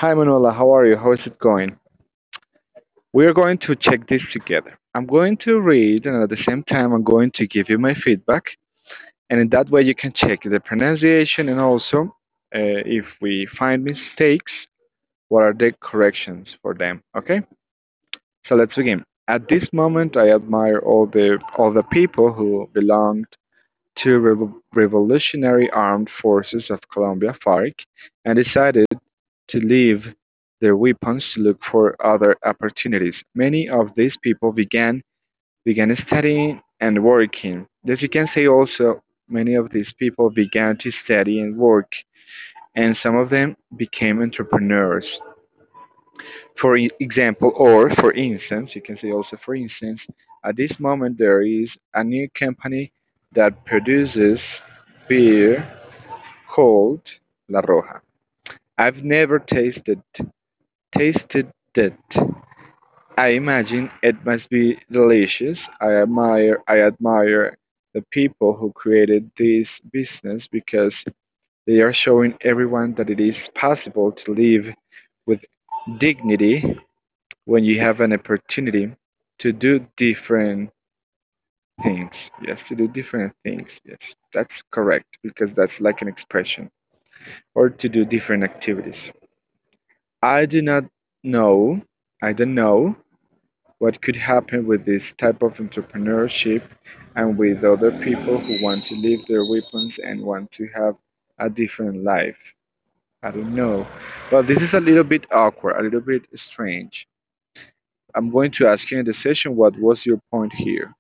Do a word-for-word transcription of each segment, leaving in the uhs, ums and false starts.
Hi Manuela, how are you? How is it going? We are going to check this together. I'm going to read, and at the same time, I'm going to give you my feedback. And in that way, you can check the pronunciation and also, uh, if we find mistakes, what are the corrections for them. Okay? So let's begin. At this moment, I admire all the all the people who belonged to Revo- Revolutionary Armed Forces of Colombia (FARC) and decided to leave their weapons to look for other opportunities. Many of these people began began studying and working. As you can say also, many of these people began to study and work, and some of them became entrepreneurs. For e- example, or for instance, you can say also for instance, at this moment there is a new company that produces beer called La Roja. I've never tasted tasted it. I imagine it must be delicious. I admire I admire the people who created this business because they are showing everyone that it is possible to live with dignity when you have an opportunity to do different things. Yes, to do different things. Yes, that's correct because that's like an expression or to do different activities. I do not know. I don't know what could happen with this type of entrepreneurship and with other people who want to leave their weapons and want to have a different life. I don't know. Well, this is a little bit awkward, a little bit strange. I'm going to ask you in the session what was your point here.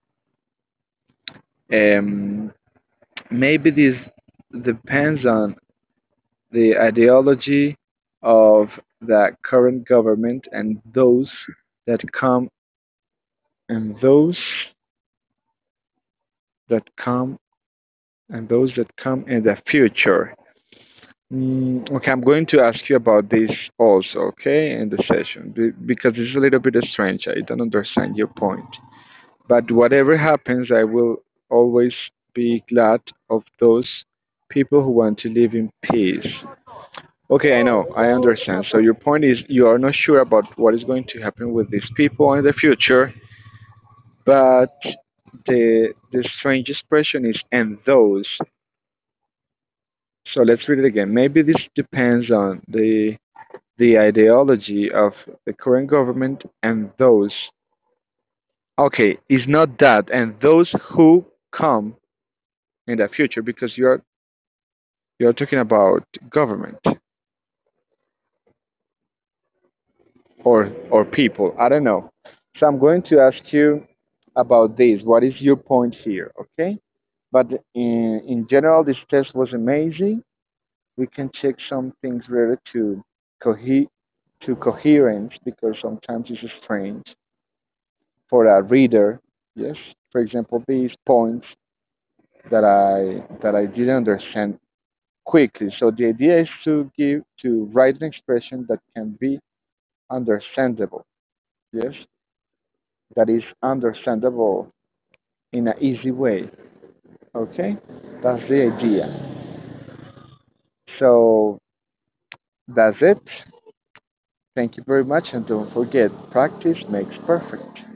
Um, Maybe this depends on the ideology of the current government and those that come and those that come and those that come in the future. Mm, okay, I'm going to ask you about this also, okay, in the session, be- because it's a little bit strange. I don't understand your point. But whatever happens, I will always be glad of those people who want to live in peace. Okay, I know, I understand. So your point is you are not sure about what is going to happen with these people in the future, but the the strange expression is and those. So let's read it again. Maybe this depends on the the ideology of the current government and those. Okay, it's not that and those who come in the future because you're you're talking about government or or people. I don't know. So I'm going to ask you about this. What is your point here? Okay. But in in general, this test was amazing. We can check some things related to cohe to coherence because sometimes it's strange for a reader. Yes, for example, these points that I that I didn't understand quickly. So the idea is to give to write an expression that can be understandable. Yes, that is understandable in an easy way. Okay, that's the idea. So that's it. Thank you very much, and don't forget, practice makes perfect.